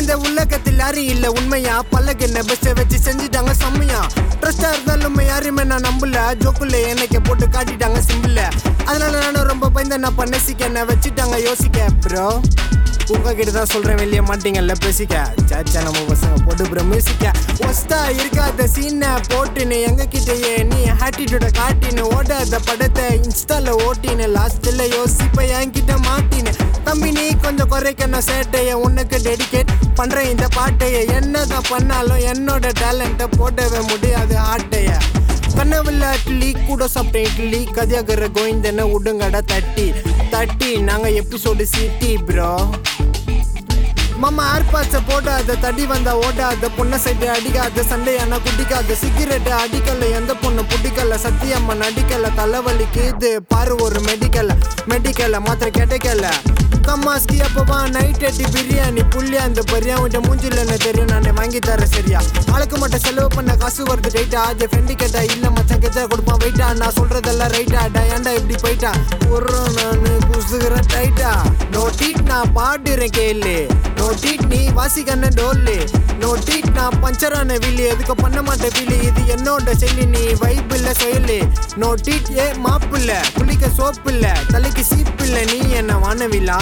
இந்த உலகத்தில் யாரும் இல்ல உண்மையா பல்லக்கு என்ன பெஸ்ட்டை வச்சு செஞ்சுட்டாங்க செம்மையா. ட்ரஸ்டா இருந்தாலும் யாருமே நான் நம்பல. ஜோக்குள்ள என்னைக்கு போட்டு காட்டிட்டாங்க சிம்பிள். அதனால நானும் ரொம்ப பயந்த நான் பண்ணசிக்க என்ன வச்சுட்டாங்க யோசிக்க. ப்ரோ உங்ககிட்ட தான் சொல்றேன் வெளியே மாட்டீங்கல்ல பேசிக்க. சாச்சா நம்ம பசங்க போட்டு ப்ரோ மியூசிக்க. ஒஸ்டா இருக்காத சீனை போட்டுன்னு எங்க கிட்டயே நீ ஆட்டிடியூட காட்டின்னு ஓடாத படத்தை இன்ஸ்டால ஓட்டின்னு லாஸ்ட்ல யோசிப்ப என்கிட்ட மாட்டின்னு. தம்பி நீ கொஞ்சம் குறைக்கணும் சேட்டைய உனக்கு டெடிகேட் பண்றேன் இந்த பாட்டைய. என்னதான் பண்ணாலும் என்னோட டேலண்ட்டை போடவே முடியாது ஆட்டைய. கனவுல இட்லி கூட சாப்பிட்டேன் இட்லி கதியாகிற கோவிந்தன உடுங்கடா தட்டி தட்டி நாங்க எபிசோடு சிட்டி ப்ரோ. மாமா ஏர்பாட்ஸை போடாத தடி வந்தா ஓடாத பொண்ணை சைடு அடிக்காத சண்டையானா குடிக்காத சிகரெட்டு அடிக்கல எந்த பொண்ணு பிடிக்கல சத்தியம்மா நடிக்கல தலைவலிக்கு இது பாரு ஒரு மெடிக்கல மாத்திரை கிடைக்கல. கம்மாஸ்கி அப்பவா நைட் எட்டி பிரியாணி புள்ளியா அந்த பரியா விட்ட மூஞ்சில் என்ன தெரியும் நானே வாங்கி தர சரியா. ஆளுக்கு மட்டும் செலவு பண்ண காசு வருது ரைட்டா. அது ஃப்ரெண்டு கேட்டா இல்ல மச்சான் கெச்சா கொடுப்பான் வெயிட்டா. நான் சொல்றதெல்லாம் ரைட்டா ஏன்டா இப்படி போயிட்டா ஒரு நானு குசுகிறேன் டைட்டா. நோ டீட் நான் பாடுறேன் கேளு நோ டீட் நீ வாசிக்கண்ண டோல்லு நோ டீட் நான் பஞ்சரான வில்லி எதுக்கு பண்ண மாட்டேன் வில்லி இது என்னோட செயலி நீ வைப் இல்ல செயலு. நோ டீட் ஏ மாப்பில்ல குளிக்க சோப்பு இல்ல தலைக்கு சீப்பு இல்ல நீ என்ன வானவில்லா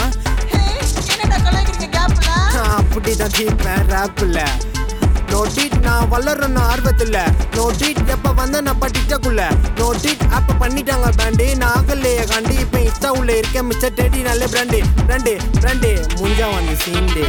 அப்படிதான் தீப்பேன் ராப்பில்ல. நோ டீட் நான் வளரணும் ஆர்வத்தில் நோ டீட் எப்ப வந்த நான் பட்டிட்டக்குள்ள நோ டீட் அப்ப பண்ணிட்டாங்க பேண்டு நான் ஆகலையே காண்டி இப்ப இன்ஸ்டா உள்ள இருக்கேன் மிச்ச டேடி நல்ல பிராண்டு முஞ்சா வந்து சீண்டு.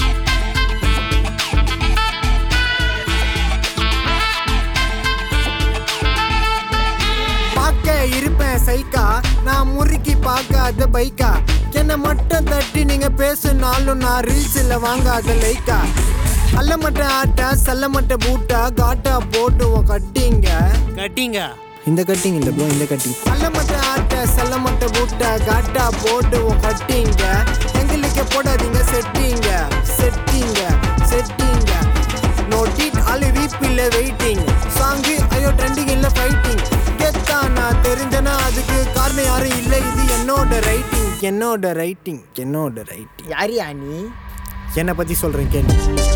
பார்க்க இருப்பேன் சைக்கா நான் முறுக்கி பார்க்காத பைக்கா. என்ன மட்டும் தட்டி நீங்க பேசுனாலும் நான் ரீல்ஸ்ல வாங்காத லைக்கா. அல்ல மட்ட ஆட்டா சல்ல மட்ட பூட்டா காட்டா போட்டுவோம் கட்டிங்க இந்த கட்டிங் இல்ல போ இந்த கட்டிங். அல்ல மட்ட ஆட்டா சல்ல மட்ட பூட்டா காட்டா போட்டுவோம் கட்டிங்க. எங்களுக்கு போடாதீங்க செட்டிங்க நோ டீட் ஆளு வீப்பில்ல வெயிட்டிங் சாங்கு ஐயோ ட்ரெண்டிங் இல்ல ஃபைட்டிங். கெத்தா நான் தெரிஞ்சனா அதுக்கு காரணம் யாரும் இல்லை இது என்னோட ரைட்டிங். யாரியா நீ என்னை பத்தி சொல்றேன் கேள்வி.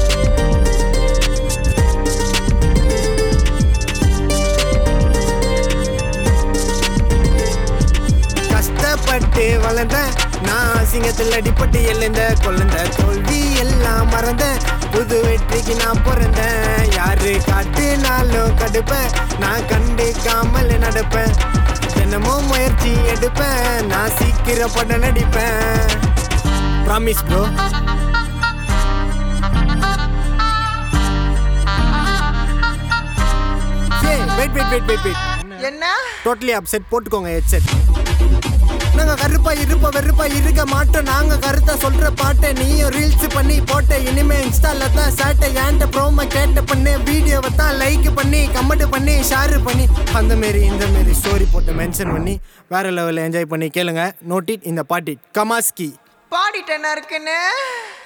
கஷ்டப்பட்டு வளர்ந்த நான் சிங்கத்தில் அடிப்பட்டு எழுந்த கொழுந்த தோல்வி எல்லாம் மறந்த புது வெற்றிக்கு நான் பிறந்தேன். யாரு காட்டுனாலும் கடுப்பேன் நான் கண்டுக்காமல் நடப்பேன். தினமும் முயற்சி எடுப்பேன் நான் சீக்கிரம் படம் நடிப்பேன். Promise bro. வெயிட் என்ன டோட்டலி அப்செட் போட்டுக்கோங்க ஹெட்செட். நாங்க கருப்பா இருக்க மாட்டோம் நாங்க கருத்தா சொல்ற பாட்டை நீயும் ரீல்ஸ் பண்ணி போட்ட இனிமே இன்ஸ்டால தான் சாட்டை ஏன்ட்ட ப்ரோமோ கேட்ட பண்ணு வீடியோவை தான் லைக் பண்ணி கமெண்ட் பண்ணி ஷேர் பண்ணி அந்த மாரி இந்த மாரி ஸ்டோரி போட்டு மென்ஷன் பண்ணி வேற லெவலில் என்ஜாய் பண்ணி கேளுங்க. நோட் இட் இந்த பாட்டி கமாஸ்கி பாடிட்டு என்ன இருக்குன்னு